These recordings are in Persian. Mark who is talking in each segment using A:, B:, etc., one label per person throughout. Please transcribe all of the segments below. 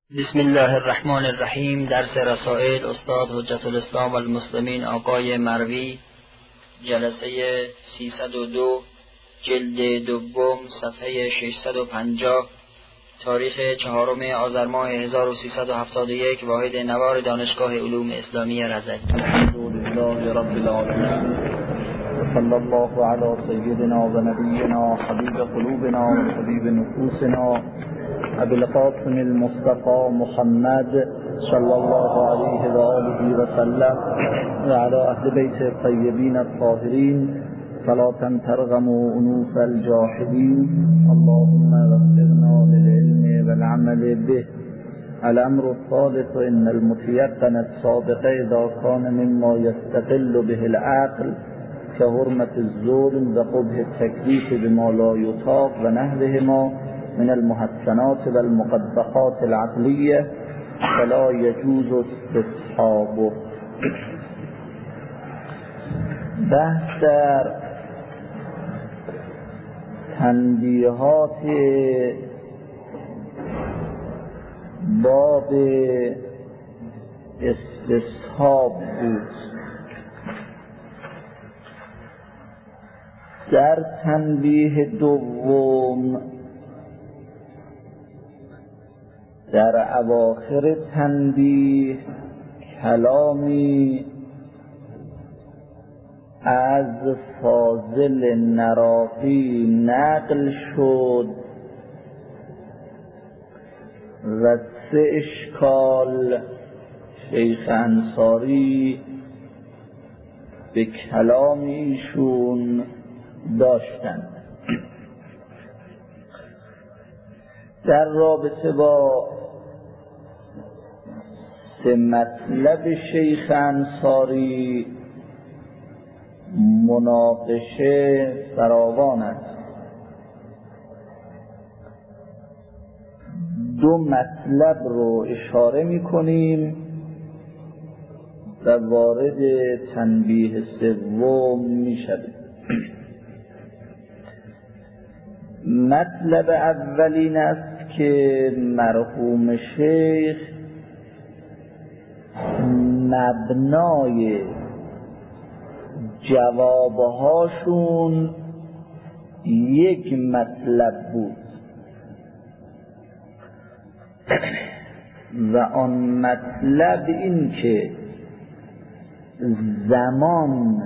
A: بسم الله الرحمن الرحیم. درس رسائل استاد حجت الاسلام والمسلمین آقای مروی، جلسه 302، جلد دوم، صفحه 650، تاریخ 4 آذر ماه 1371، واحد نوار دانشگاه علوم اسلامی رضوی.
B: الحمدلله رب العالمین و صلی الله علی سیدنا و نبینا حبیب قلوبنا و حبیب نفوسنا ابی القاسم المصطفى محمد صلی الله علیه و آله و سلم و علی اهل بیت الطیبین الطاهرین صلاة ترغم انوف الجاحدین. اللهم وفقنا للعلم والعمل به. الامر الثالث ان المتيقن السابق اذا كان مما يستقل به العقل كحرمة الظلم وقبح التكليف بما لا يطاق ونحوهما من المحسنات والمقبحات العقلية فلا يجوز استصحابه. بحث در تنبیهات باب استصحاب بود. در تنبیه دوم در اواخر تنبیه کلامی از فاضل نراقی نقل شد و 3 اشکال شیخ انصاری به کلام ایشون داشتند. در رابطه با 3 مطلب شیخ انصاری مناقشه فراوان است. 2 مطلب رو اشاره می‌کنیم و وارد تنبیه سوم می‌شویم. مطلب اولین است که مرحوم شیخ مبنای جوابهاشون یک مطلب بود و آن مطلب این که زمان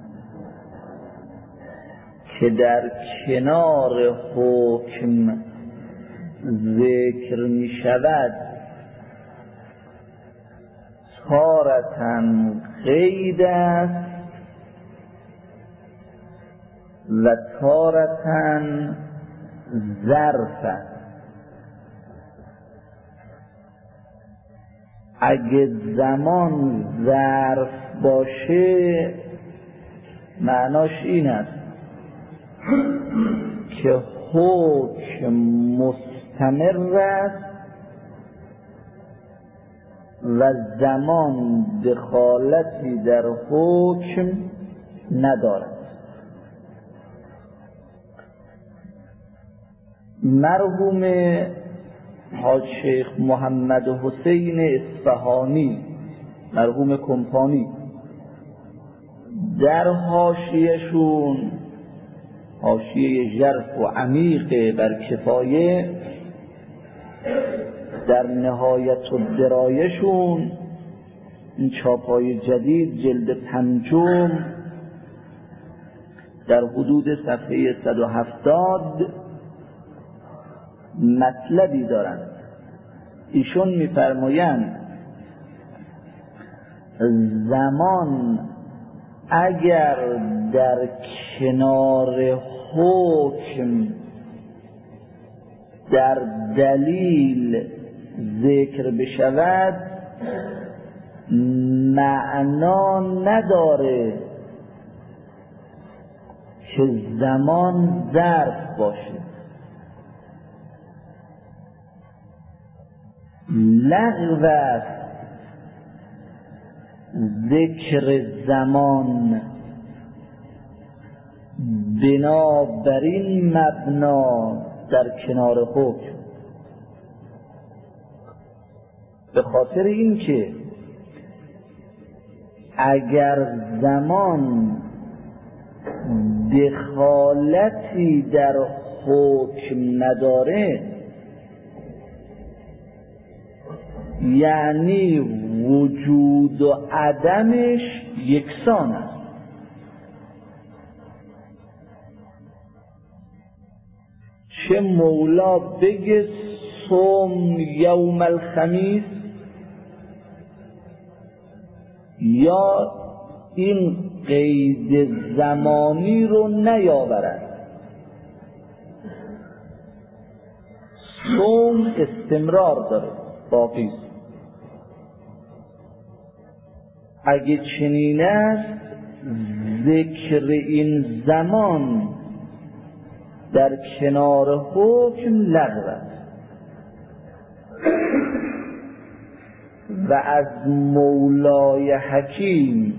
B: که در کنار حکم ذکر می شود تارةً قید است و تارةً ظرف است. اگه زمان ظرف باشه معناش این است که حکم مستمر است و زمان دخالتی در حکم ندارد. مرحوم حاج شیخ محمد حسین اصفهانی مرحوم کمپانی در حاشیه‌شون، حاشیه ژرف و عمیق بر کفایه، در نهایت الدرایه‌شون، این چاپای جدید جلد 5 در حدود صفحه 170 مطلبی دارند. ایشون می‌فرمایند زمان اگر در کنار حکم در دلیل ذکر بشود معنا نداره که زمان ظرف باشه. لغو است ذکر زمان بنابراین مبنا در کنار حکم. به خاطر این که اگر زمان دخالتی در حکم نداره، یعنی وجود و عدمش یکسان است. چه مولا بگه صوم یوم الخمیس، یا این قید زمانی رو نیاورد. صوم استمرار داره، باقی است. اگه چنین است، ذکر این زمان در کنار حکم لغو است و از مولای حکیم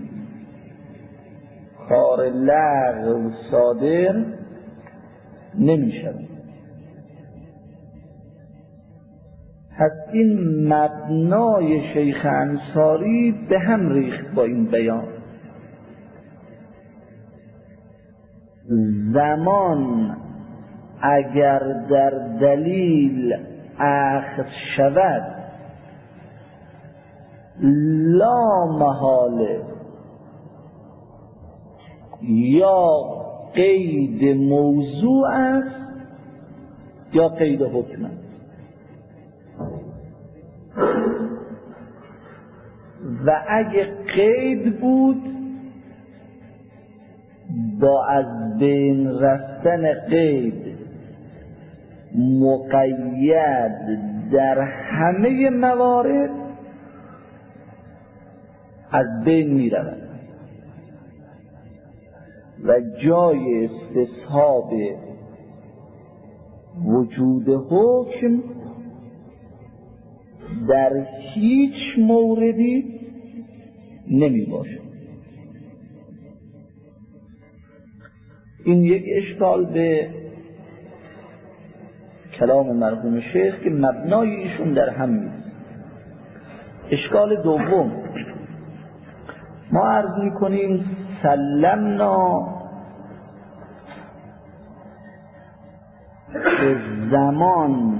B: کار لغو صادر نمی شود. پس این مبنای شیخ انصاری به هم ریخت با این بیان. زمان اگر در دلیل اخذ شود لا محاله یا قید موضوع است یا قید حکم است. و اگه قید بود، با از بین رفتن قید مقید در همه موارد از بین می رود و جای استصحاب وجود حکم در هیچ موردی نمی باشد. این یک اشکال به کلام مرحوم شیخ که مبنای ایشون در هم نیست. اشکال دوم، ما عرض میکنیم سلمنا که زمان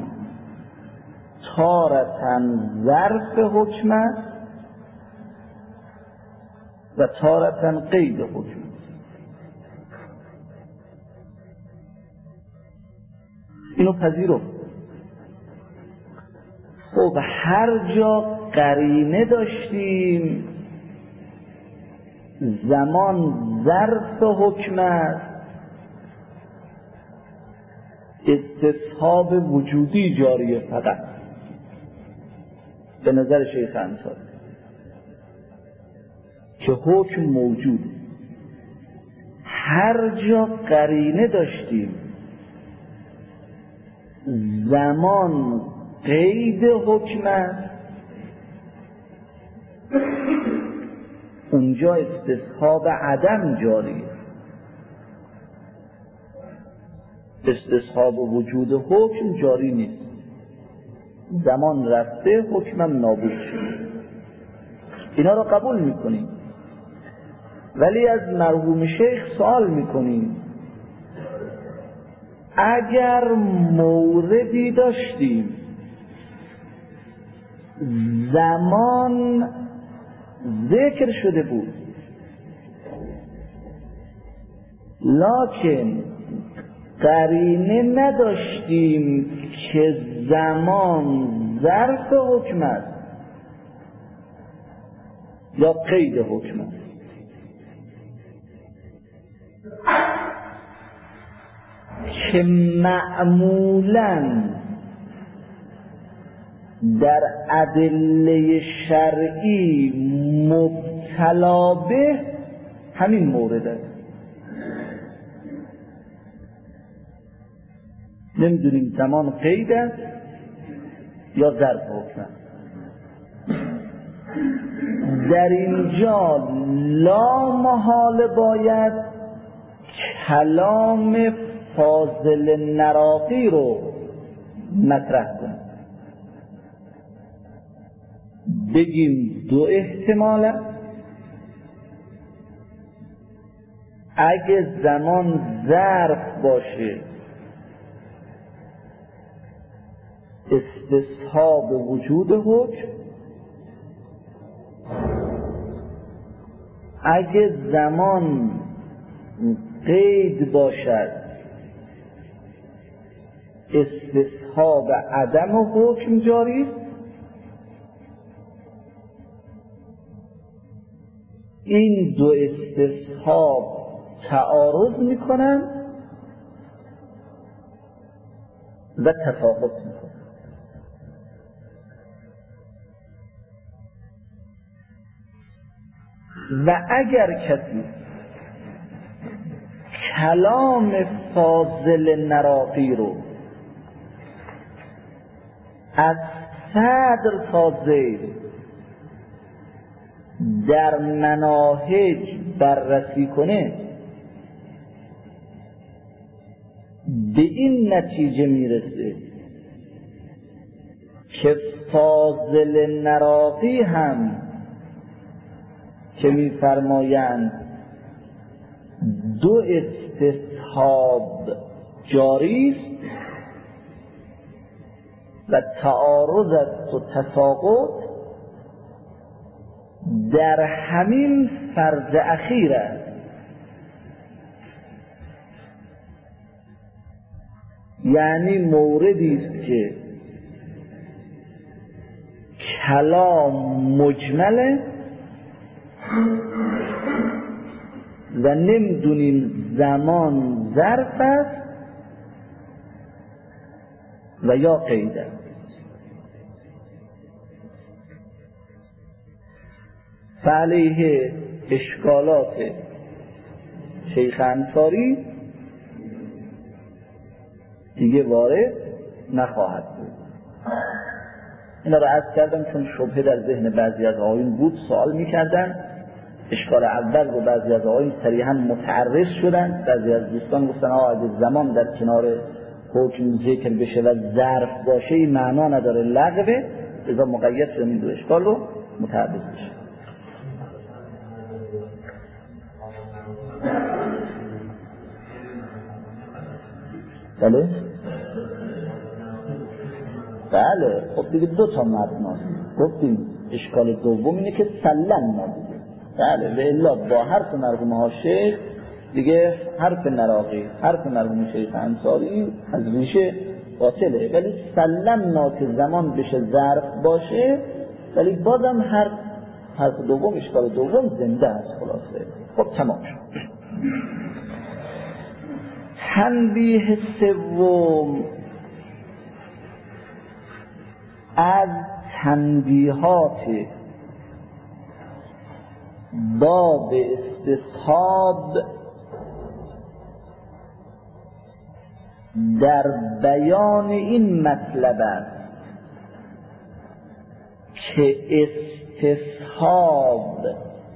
B: تارتاً ظرف حکم است و تارتاً قید حکم. اینو پذیرفت. خب هر جا قرینه داشتیم زمان ظرف حکم است، استصحاب وجودی جاریه فقط به نظر شیخ انصاری که حکم موجود. هر جا قرینه داشتیم زمان قید حکم است، اونجا استصحاب عدم جاریه. استصحاب وجود حکم جاری نیست. زمان رفته، حکمم نابود شد. اینا را قبول میکنیم، ولی از مرحوم شیخ سوال میکنیم اگر موردی داشتیم زمان ذکر شده بود لکن قرینه نداشتیم که زمان ظرف حکم است یا قید حکم است، که معمولاً در ادله شرعی مبتلا به همین مورد است. نمیدونیم زمان قید است یا ظرف حکم است. در اینجا لا محال باید کلام فاضل نراقی رو مطرح کنیم. بگیم دو احتماله. اگه زمان ظرف باشه استصحاب وجود حکم، اگه زمان قید باشد استصحاب عدم حکم جاری است. این دو استصحاب تعارض میکنن و تساقط میکنن. و اگر کسی کلام فاضل نراقی رو از صدر تا زیر در مناهج بررسی کنه، به این نتیجه میرسه که فاضل نراقی هم که میفرمایند دو استصحاب جاری است و تعارض است و تساقط، در همین فرض اخیر است. یعنی موردی است که کلام مجمله و نمیدونیم زمان ظرف است و یا قید است. فعلیه اشکالات شیخ انصاری دیگه وارد نخواهد بود. اینا رو عرض کردم چون شبهه در ذهن بعضی از آقایون بود، سوال میکردن. اشکال اول رو بعضی از آقایون صریحا متعرض شدن. بعضی از دوستان گفتن اگه زمان در کنار حکم ذکر بشه و ظرف باشه این معنا نداره، لغوه، لذا مقید شدن این دو اشکال رو متعرض بشه. بله؟ بله، خب دیگه دو تا مبناست. گفتیم اشکال دوم اینه که سلم نبوده. بله، و الا با حرف مرحوم ها شیخ دیگه حرف نراقی، حرف مرحوم شیخ انصاری از ریشه باطله. ولی سلم که زمان بشه ظرف باشه، ولی بازم حرف دوم، اشکال دوم زنده است. خلاصه خب تمام شد. تنبیه سوم از تنبیهات باب استصحاب در بیان این مطلب است که استصحاب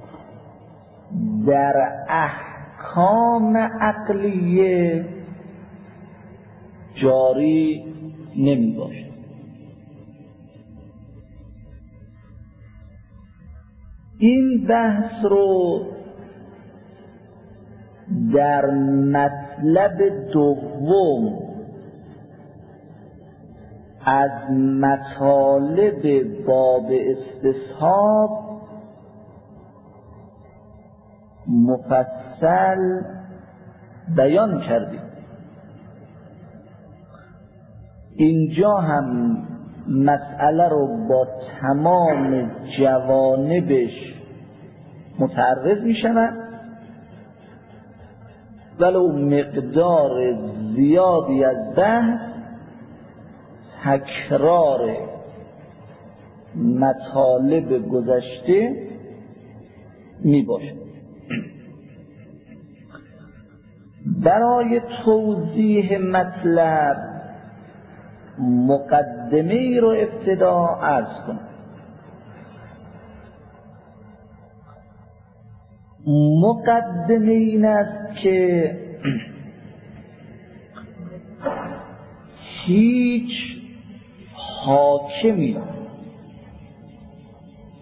B: در احکام عقلیه جاری نمی باشد. این بحث رو در مطلب دوم از مطالب باب استصحاب مفصل بیان کردیم. اینجا هم مسئله رو با تمام جوانبش متعرض می شود، ولو مقدار زیادی از بحث تکرار مطالب گذشته می باشد. برای توضیح مطلب مقدمه ای رو ابتدا عرض کنم. مقدمه این است که هیچ حاکمی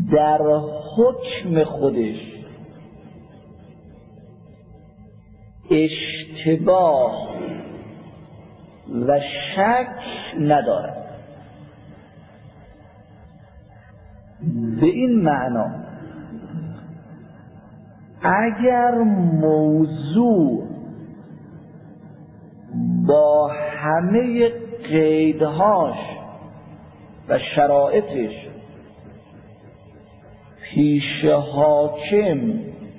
B: در حکم خودش اشتباه و شک ندارد. به این معنا اگر موضوع با همه قیدهاش و شرایطش پیش حاکم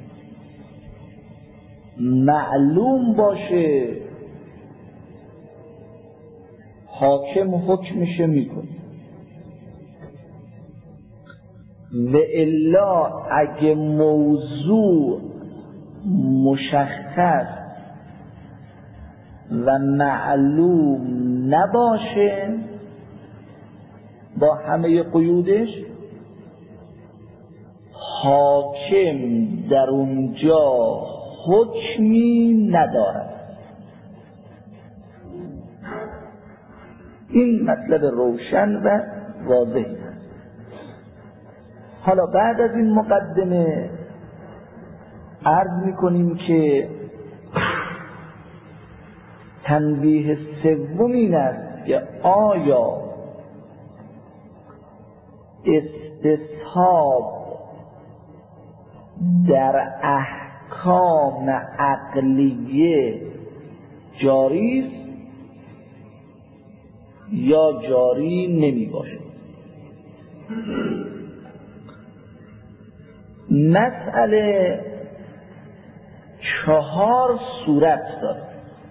B: معلوم باشه، حاکم حکمش میکنه. و الا اگه موضوع مشخص و معلوم نباشه با همه قیودش، حاکم در اونجا حکمی ندارد. این مطلب روشن و واضحی. حالا بعد از این مقدمه عرض میکنیم که تنبیه سوم این است که آیا استصحاب در احکام عقلیه جاری است یا جاری نمی باشد. مسئله 4 صورت دارد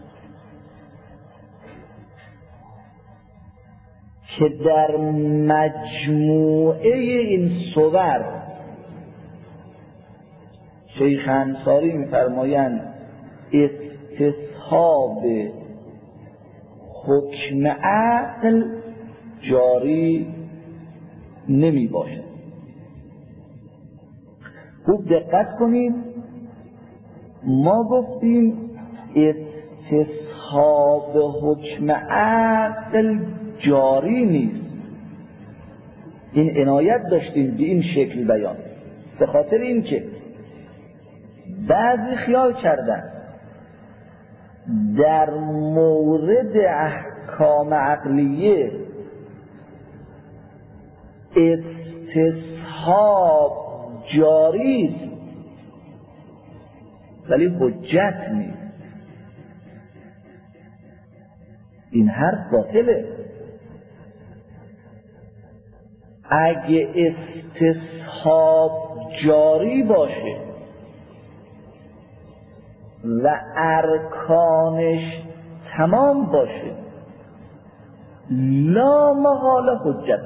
B: که در مجموعه این صور شیخ انصاری می‌فرمایند استصحاب حکم عقل جاری نمی باشد. خوب دقت کنید، ما گفتیم استصحاب حکم عقل جاری نیست. این عنایت داشتیم به این شکل بیان، به خاطر این که بعضی خیال کردن در مورد احکام عقلیه استصحاب جاری است ولی حجت نیست. این حرف باطله. اگه استصحاب جاری باشه و ارکانش تمام باشه لا محاله حجت.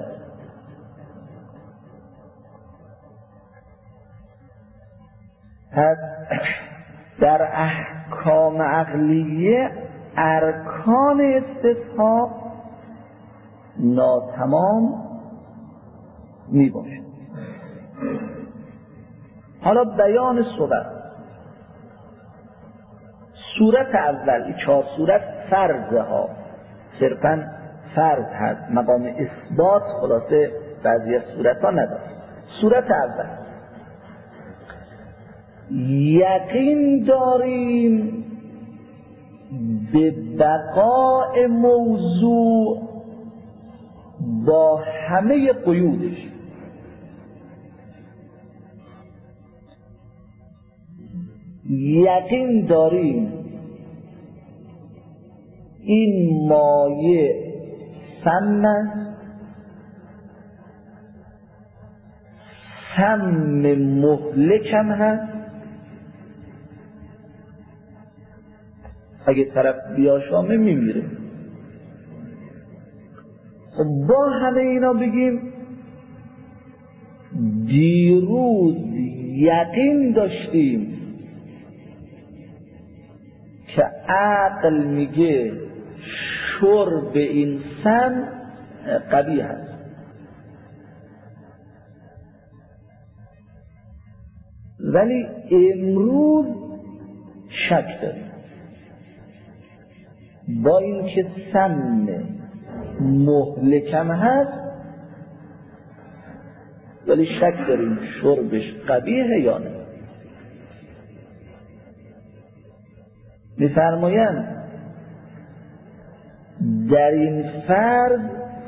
B: پس در احکام عقلیه ارکان استصحاب ناتمام می باشه. حالا بیان صورت اول، این 4 صورت فرضه ها، صرفا فرض هست، مقام اثبات خلاصه بعضی از صورت ها نداره. صورت اول یقین داریم به بقاء موضوع با همه قیودش. یقین داریم این مایه سم است، سم مهلکم هست. اگه طرف بیاشامه میمیره. با همه اینا بگیم دیروز یقین داشتیم که عقل میگه شرب این سم قبیح است، ولی امروز شک داریم. با اینکه سم مهلکم هست ولی شک داریم شربش قبیحه یا نه. میفرمایند در این فرض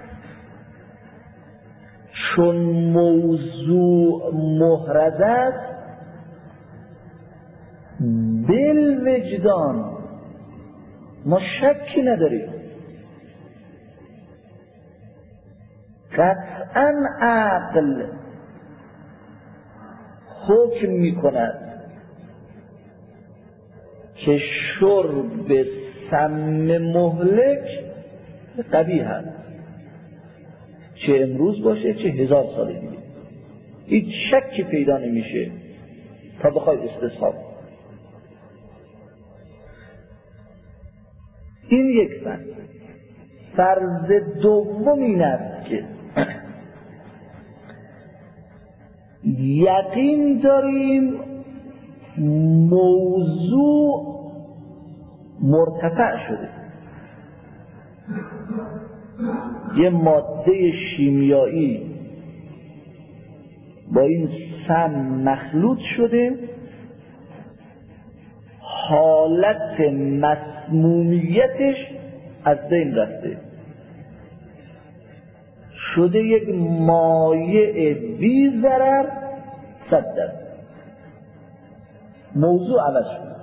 B: چون موضوع محرز است بالوجدان ما شکی نداریم، قطعا عقل حکم می کند که شرب سم مهلک قبیح است، چه امروز باشه چه 1000 سال دیگه. هیچ شکی پیدا نمیشه تا بخوای استصحاب. این یک فرض. فرض دوم این است که یقین داریم موضوع مرتفع شده، یه ماده شیمیایی با این سم مخلوط شده، حالت مسمومیتش از بین رفته، شده یک مایع بی ضرر 100%. موضوع عوض شده.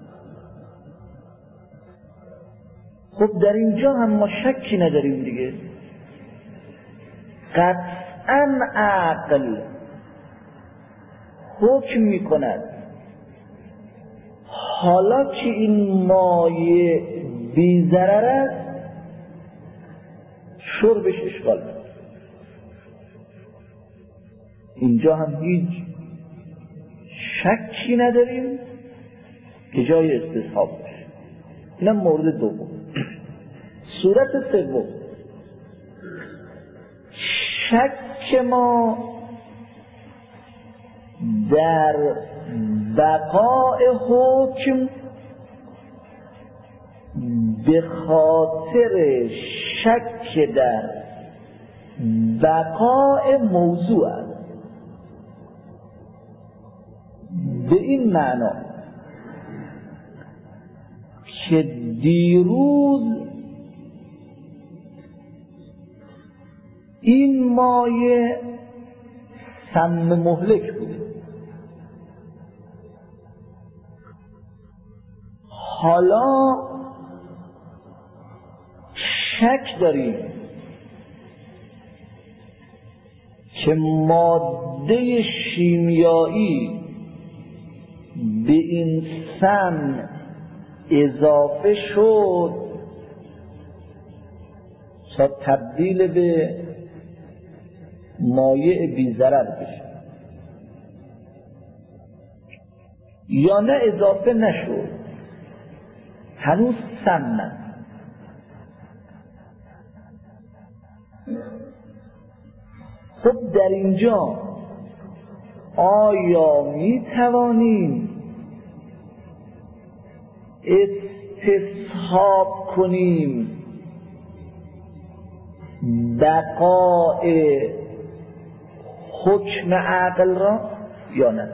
B: خب در اینجا هم ما شکی نداریم دیگه، قطعا عقل حکم می کند حالا که این مایع بی ضرر است شربش اشکال است. اینجا هم هیچ شکی نداریم که جای استصحاب باشه. اینم مورد دوم. صورت سوم، شک ما در بقاء حکم به خاطر شک در بقاء موضوع است. به این معنا که دیروز این مایع سم مهلک بود، حالا شک داریم که ماده شیمیایی به این سم اضافه شد تا تبدیل به مایع بی‌ضرر بشه یا نه اضافه نشد، هنوز سم است. خب در اینجا آیا می توانیم استصحاب کنیم بقاء حکم عقل را یا نه؟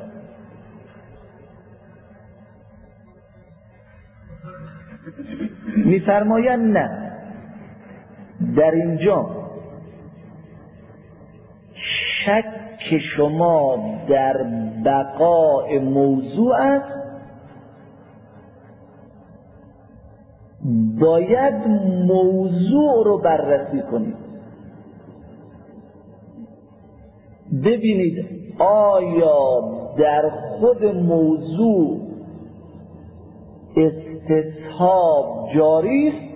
B: می‌فرمایند نه، در اینجا شک شما در بقاء موضوع است، باید موضوع رو بررسی کنید، ببینید آیا در خود موضوع استصحاب جاری است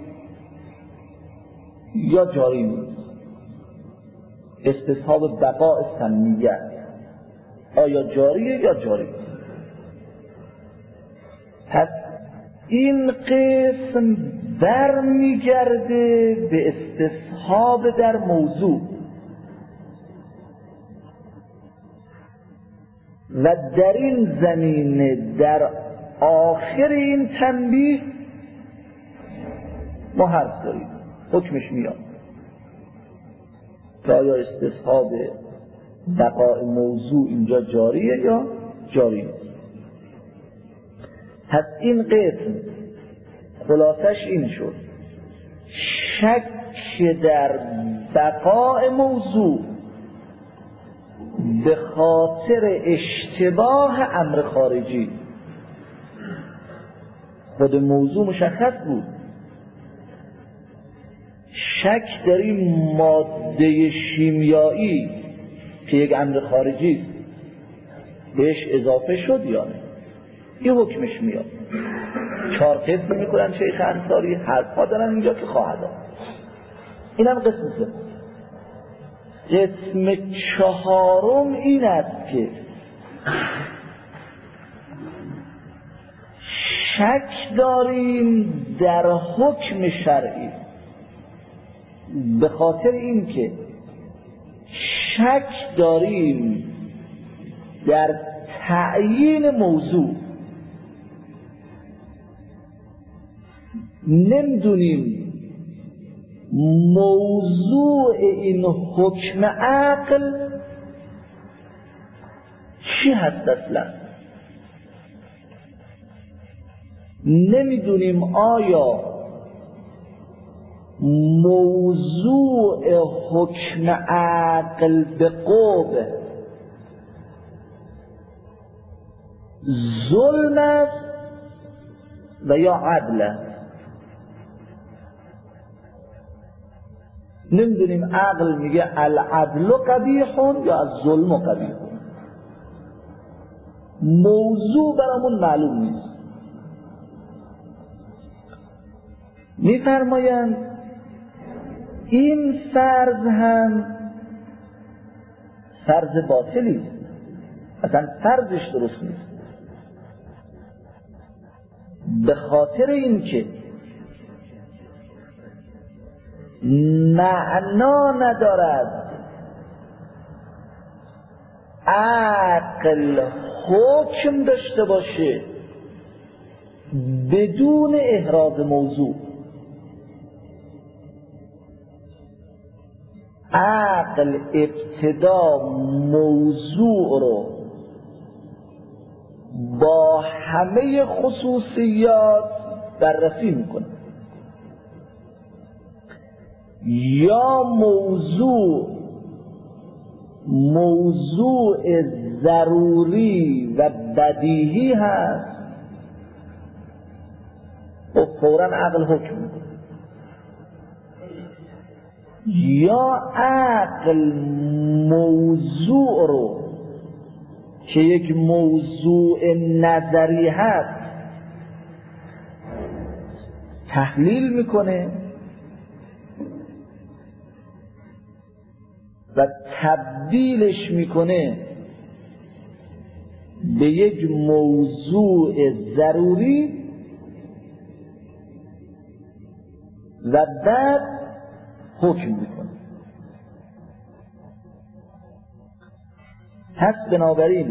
B: یا جاری نیست. استصحاب بقاء سمیه آیا جاریه یا جاری نیست. پس این قسم برمیگرده به استصحاب در موضوع و در این زمینه در آخر این تنبیه ما حرف داریم، حکمش میاد که آیا استصحاب بقای موضوع اینجا جاریه یا جاری نیست. پس این قسم خلاصش این شد: شک در بقای موضوع به خاطر اشتباه امر خارجی. خود موضوع مشخص بود، شک در این ماده شیمیایی که یک امر خارجی بهش اضافه شد یا نه، این حکمش میاد. 4 قسم میکنن شیخ انصاری، حرفا دارن اینجا که خواهد آمد. اینم قسم سوم. قسم 4 این است که شک داریم در حکم شرعی به خاطر این که شک داریم در تعیین موضوع. نمیدونیم موضوع این حکم عقل چی هست اصلا. نمیدونیم آیا موضوع حکم عقل به قوه ظلم است و یا عدل است. نمیدونیم عقل میگه العدل قبیح یا الظلم قبیح. موضوع برامون معلوم نیست. میفرمایند این فرض هم فرض باطلی است، اصلا فرضش درست نیست. به خاطر اینکه معنا ندارد عقل حکم داشته باشه بدون احراز موضوع. عقل ابتدا موضوع رو با همه خصوصیات بررسی میکنه. یا موضوع ضروری و بدیهی هست و فوراً عقل حکم میکنه، یا عقل موضوع رو که یک موضوع نظری هست تحلیل میکنه و تبدیلش میکنه به یک موضوع ضروری و بعد حکم میکنه. پس بنابراین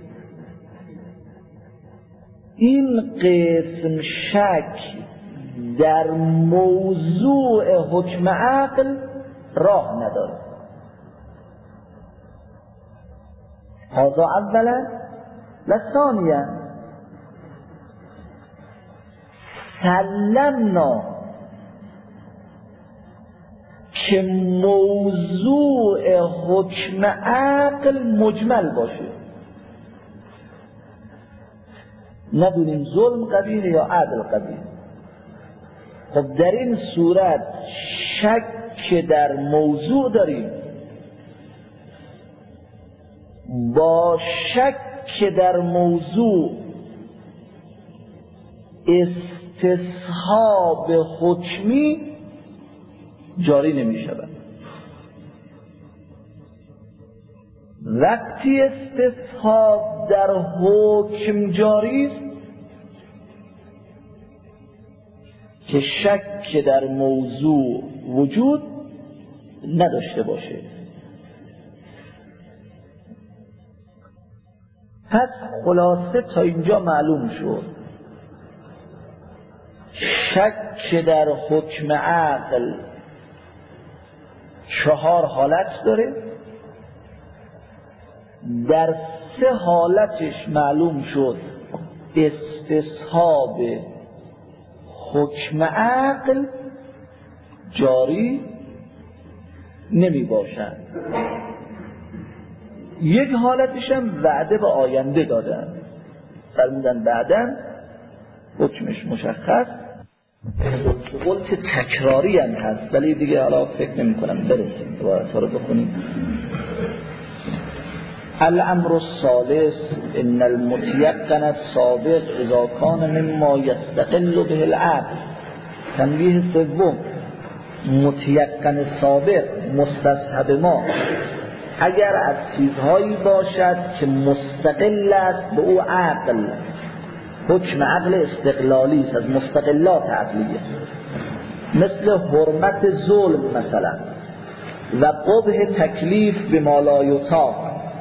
B: این قسم شک در موضوع حکم عقل راه نداره. هذا اولا و ثانیا سلمنا که موضوع حکم عقل مجمل باشه، ندونیم ظلم قبیح یا عدل قبیح. خب در این صورت شک در موضوع داریم، با شک در موضوع استصحاب حکمی جاری نمی شود. وقتی استصحاب در حکم جاری است که شک در موضوع وجود نداشته باشه. پس خلاصه تا اینجا معلوم شد شک در حکم عقل 4 حالت داره. در 3 حالتش معلوم شد استصحاب حکم عقل جاری نمی باشد. یک حالتش هم وعده به آینده دادن، فرمودن بعداً حکمش مشخص، قلت تکراری هم هست ولی دیگه حالا فکر نمی کنم برسیم دوباره رو بخونیم. الامر الثالث ان المتيقن السابق اذا كان مما يستقل به العقل. تنبیه سوم، متيقن سابق مستصحب ما اگر از چیزهایی باشد که مستقل است به او عقل، حکم عقل استقلالی است، از مستقلات عقلیه، مثل حرمت ظلم مثلا و قبح تکلیف به ما لا یطاق،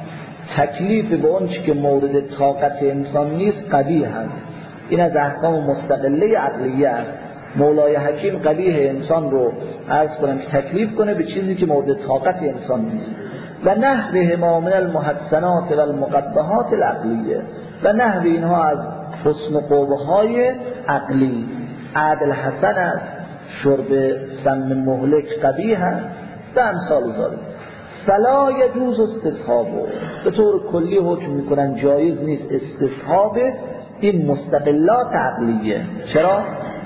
B: تکلیف به اون چی که مورد طاقت انسان نیست قبیح است. این از احکام مستقله عقلیه است. مولای حکیم قبیح انسان رو عرض کنم که تکلیف کنه به چیزی که مورد طاقت انسان نیست. و نحوهما من المحسنات و المقبحات العقلیه، و نحوه اینها از حسن و قبحهای عقلی. عدل حسن است، شرب سم مهلک قبیح است و امثال ذالک. فلا یجوز استصحابه، به طور کلی حکم میکنن جایز نیست استصحاب این مستقلات عقلیه. چرا؟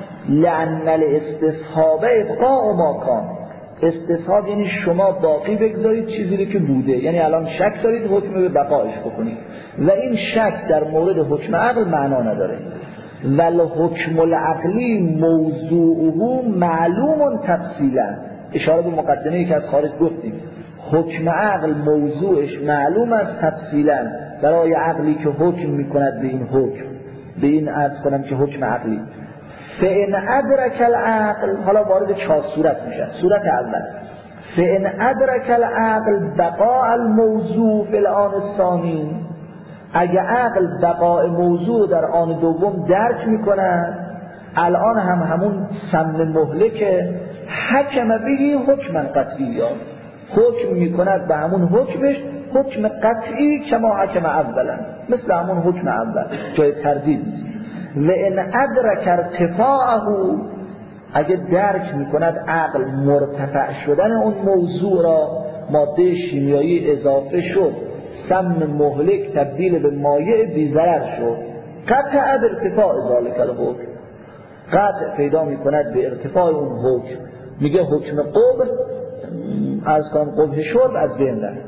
B: لأن الاستصحاب ابقاء ما کان. استصحاب یعنی شما باقی بگذارید چیزی رو که بوده، یعنی الان شک دارید حکم به بقایش بکنید و این شک در مورد حکم عقل معنا نداره. ول حکم العقلی موضوعه معلوم تفصیلا، اشاره به مقدمه‌ای که از خارج گفتیم. حکم عقل موضوعش معلوم است تفصیلا برای عقلی که حکم میکند به این حکم، به این عرض کنم که حکم عقلی. فإن ادرک العقل، حالا وارد 4 صورت میشه. صورت اول، فإن ادرک العقل بقاء الموضوع فی الآن الثانی، اگه عقل بقاء موضوع در آن دوم درک میکند، الان هم همون سم مهلکه، حکم بهی حکما قطعی، حکم میکند به همون حکمش حکم قطعی کما حکم اولا، مثل همون حکم اول، جای تردید نیست. و ان ادرک ارتفاعه، اگه درک میکند عقل مرتفع شدن اون موضوع را، ماده شیمیایی اضافه شد، سم مهلک تبدیل به مایع بی‌ضرر شد، قطع ارتفاع ذالک الحکم، قطع پیدا میکند به ارتفاع اون حکم، میگه حکم قبح از کام قبح شرب از بین رفت.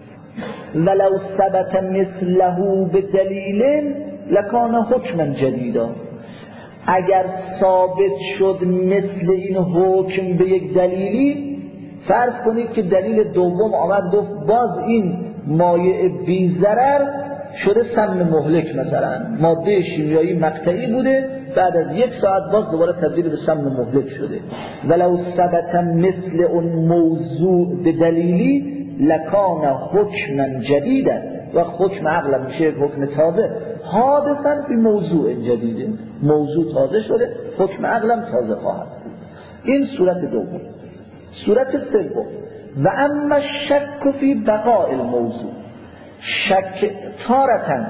B: ولو ثبت مثله بدلیل لکان حکما جدیدا، اگر ثابت شد مثل این حکم به یک دلیلی، فرض کنید که دلیل دوم آمد گفت باز این مایع بی ضرر شده سم مهلک، مثلا ماده شیمیایی مقطعی بوده، بعد از 1 ساعت باز دوباره تبدیل به سم مهلک شده. ولو ثبت مثل اون موضوع به دلیلی لکان حکما جدیدا، و حکم عقل میشه حکم تازه، حادثا فی موضوع جدیده، موضوع تازه شده، حکم عقلم تازه خواهد بود. این صورت دوم. صورت سوم، و اما شک فی بقاء الموضوع، شک تارتن،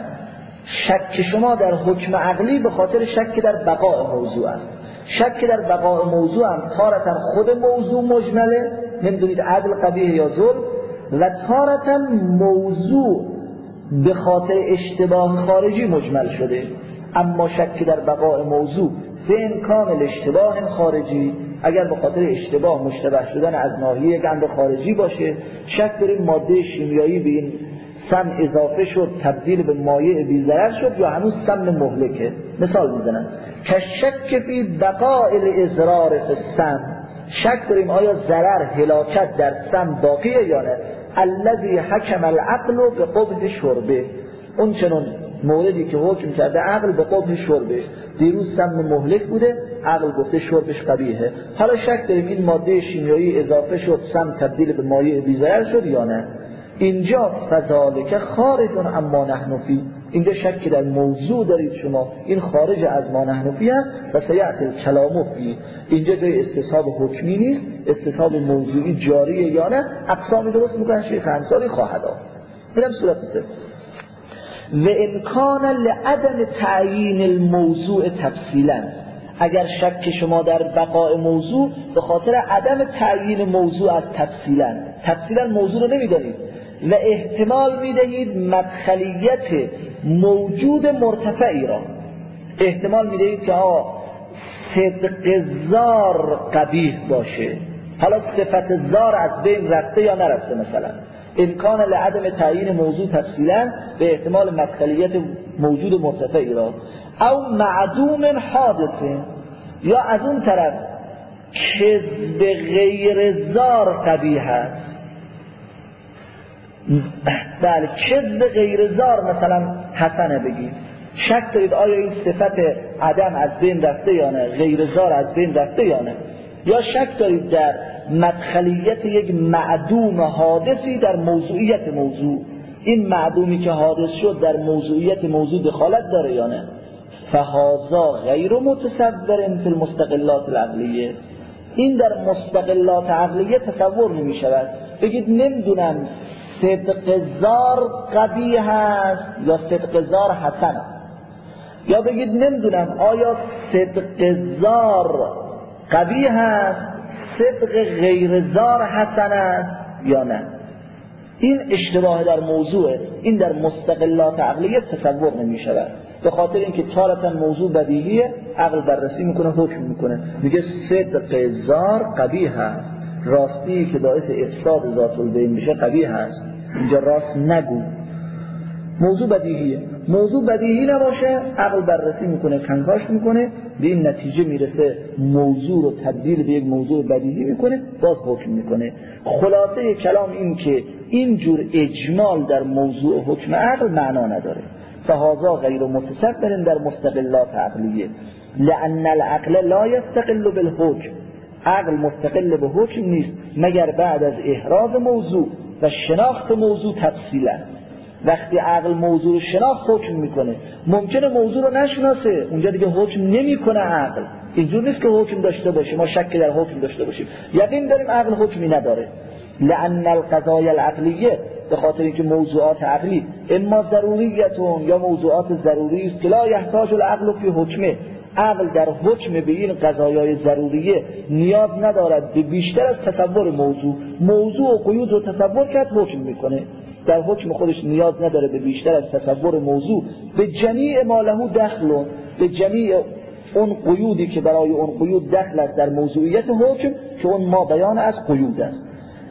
B: شک شما در حکم عقلی به خاطر شک در بقاء موضوع است. شک در بقاء موضوع هم تارتن خود موضوع مجمله، نمیدونید عدل قبیح یا ظلم، و تارتن موضوع به خاطر اشتباه خارجی مجمل شده. اما شک در بقاء موضوع به امکان الاشتباه خارجی، اگر به خاطر اشتباه مشتبه شدن از ناحیه یک امر خارجی باشه، شک داریم ماده شیمیایی به این سم اضافه شد، تبدیل به مایع بی ضرر شد، یا هنوز سم مهلکه. مثال میزنم که شک فی بقاء الاضرار فی السم، شک داریم آیا ضرر هلاکت در سم باقیه یا نه. الذی حکم العقل به قبح شربه، اون چنون موردی که حکم کرده عقل به قبح شربش، دیروز سم مهلک بوده، عقل گفته شربش قبیحه، حالا شک داریم این ماده شیمیایی اضافه شد، سم تبدیل به مایع بی ضرر شد یا نه. اینجا فذالک خارج اما نحن فی، اینجا شک در موضوع دارید شما، این خارج از ما نحن فی است و سیأتی الکلام فی. اینجا جای استصحاب حکمی نیست، استصحاب موضوعی جاریه یا نه، اقسامی درست میکنن شیخ امثالی خواهد آمد. اینم صورت سه. و امکان لعدم تعیین الموضوع تفصیلا، اگر شک شما در بقاء موضوع به خاطر عدم تعیین موضوع از تفصیلا موضوع رو نمیدانید و احتمال میدهید مدخلیت موجود مرتفعی را، احتمال میدهید که صدق زار قبیح باشه، حالا صفت زار از بین رفته یا نرفته، مثلا امکان لعدم تعیین موضوع تفصیلا به احتمال مدخلیت موجود مرتفعی را، او معدوم حادث، یا از اون طرف کذب غیر زار قبیح است. بله کذب غیر زار مثلا حسنه بگید، شک دارید آیا این صفت عدم از بین رفته یا نه، غیر زار از بین رفته یا نه، یا شک دارید در مدخلیت یک معدوم حادثی در موضوعیت موضوع، این معدومی که حادث شد در موضوعیت موضوع دخالت داره یا نه. فهذا غیر متصور فی المستقلات العقلیه، این در مستقلات عقلیه تصور نمی شود. بگید نمیدونم صدق زار قبیح هست یا صدق زار حسن است، یا بگید نمیدونم آیا صدق زار قبیح هست صدق غیر زار حسن است یا نه. این اشتباه در موضوعه، این در مستقلات عقلیه تصور نمی شود، به خاطر اینکه تارتا موضوع بدیهیه، عقل بررسی میکنه حکم میکنه، میگه صدق زار قبیح هست، راستی که باعث افساد ذات البین بشه قبیح هست، اینجا راست نگو. موضوع بدیهیه، موضوع بدیهی نباشه عقل بررسی میکنه، کنکاش میکنه، به این نتیجه میرسه موضوع رو تبدیل به یک موضوع بدیهی میکنه، باز حکم میکنه. خلاصه کلام این که اینجور اجمال در موضوع حکم عقل معنا نداره. فهذا غیر متصور در مستقلات عقلیه، لأن العقل لا يستقل بالحکم، عقل مستقل به حکم نیست مگر بعد از احراز موضوع و شناخت موضوع تفصیلا. وقتی عقل موضوع شناخت حکم میکنه، ممکنه موضوع رو نشناسه، اونجا دیگه حکم نمیکنه. عقل اینجور نیست که حکم داشته باشه، ما شک در حکم داشته باشیم، یقین داریم عقل حکمی نداره. لأن القضايا العقلیه، به خاطر اینکه موضوعات عقلی اما ضروریتون یا موضوعات ضروری است که لا یحتاج العقل فی حکمه، عقل در حکم به این قضایای ضروریه نیاز ندارد به بیشتر از تصور موضوع و قیود رو تصور کرد حکم میکنه، در حکم خودش نیاز نداره به بیشتر از تصور موضوع، به جمیع ما له دخل، به جمیع اون قیودی که برای اون قیود دخل است در موضوعیت حکم که اون ما بیان از قیود است.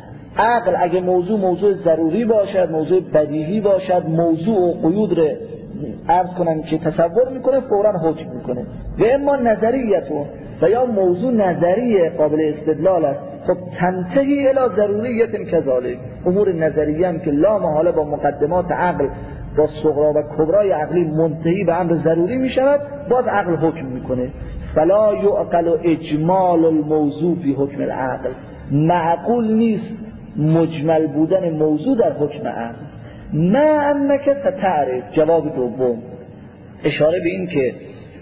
B: عقل اگه موضوع ضروری باشد، موضوع بدیهی باشد، موضوع و قیود رو عرض کنن که تصور میکنه فوراً حکم میکنه. و اما نظریتون و یا موضوع نظریه قابل استدلال است، خب تنتهی الی ضروریت کذالک، امور نظریه هم که لا محاله با مقدمات عقل با صغرا و کبرای عقلی منتهی به امر ضروری میشود، باز عقل حکم میکنه. فلا یعقل اجمال الموضوع فی حکم العقل، معقول نیست مجمل بودن موضوع در حکم عقل. نه انک ستعرف، جواب دوم اشاره به این که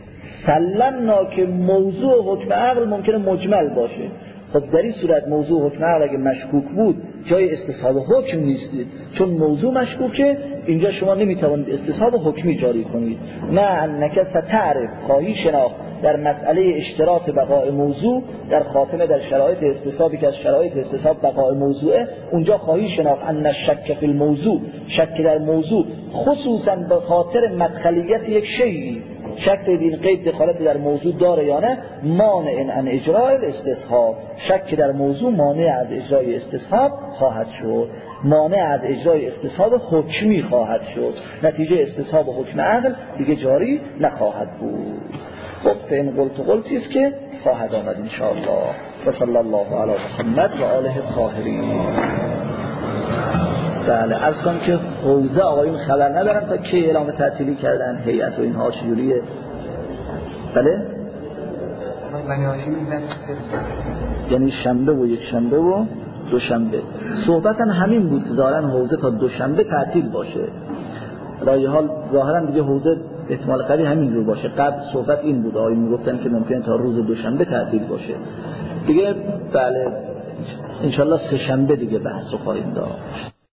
B: سلمنا که موضوع حکم عقل ممکنه مجمل باشه. خب در این صورت موضوع حکم عقل اگه مشکوک بود جای استصحاب حکم نیستید، چون موضوع مشکوکه، اینجا شما نمیتوانید استصحاب حکمی جاری کنید. نه انک ستعرف، خواهی شناخت در مسئله اشتراط بقاء موضوع در خاتمه در شرایط استصحابی که از شرایط استصحاب بقاء موضوعه، اونجا خواهی شناخت ان الشک فی الموضوع، شک در موضوع خصوصا به خاطر مدخلیت یک شیئی، شک این قید دخالت در موضوع داره یا نه، مانع عن اجراء الاستصحاب، شک در موضوع مانع از اجرای استصحاب خواهد شد، مانع از اجرای استصحاب حکمی خواهد شد، نتیجه استصحاب حکم عقل دیگه جاری نخواهد بود. خب فین قلتی است که خواهد آمد انشاءالله. و صلی الله علی محمد و آله الطاهرین. بله عرض کنم که حوزه آقایون خبر ندارم تا کی اعلام تعطیلی کردن، هیئت و اینها چجوریه. بله یعنی شنبه و یک شنبه و دوشنبه. صحبتاً همین بود که ظاهراً حوزه تا دوشنبه تعطیل باشه. برای حال ظاهراً دیگه حوزه احتمال قوی همین رو باشه. قبل صحبت این بود آقایون میگفتن که ممکنه تا روز دوشنبه تعطیل باشه دیگه. بله انشالله سه شنبه دیگه بحث رو خواهیم داشت.